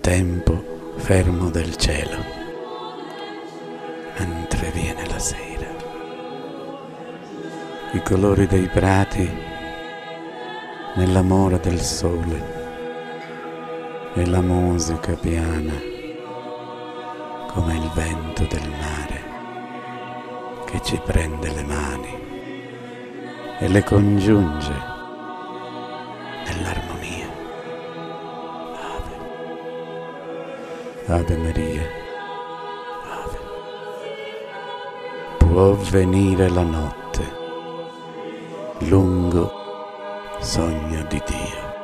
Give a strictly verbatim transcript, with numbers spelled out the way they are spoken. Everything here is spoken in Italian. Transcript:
tempo fermo del cielo, mentre viene la sera. I colori dei prati nell'amore del sole e la musica piana come il vento del mare che ci prende le mani e le congiunge nell'armonia. Ave, Ave Maria, Ave. Può venire la notte, lungo sogno di Dio.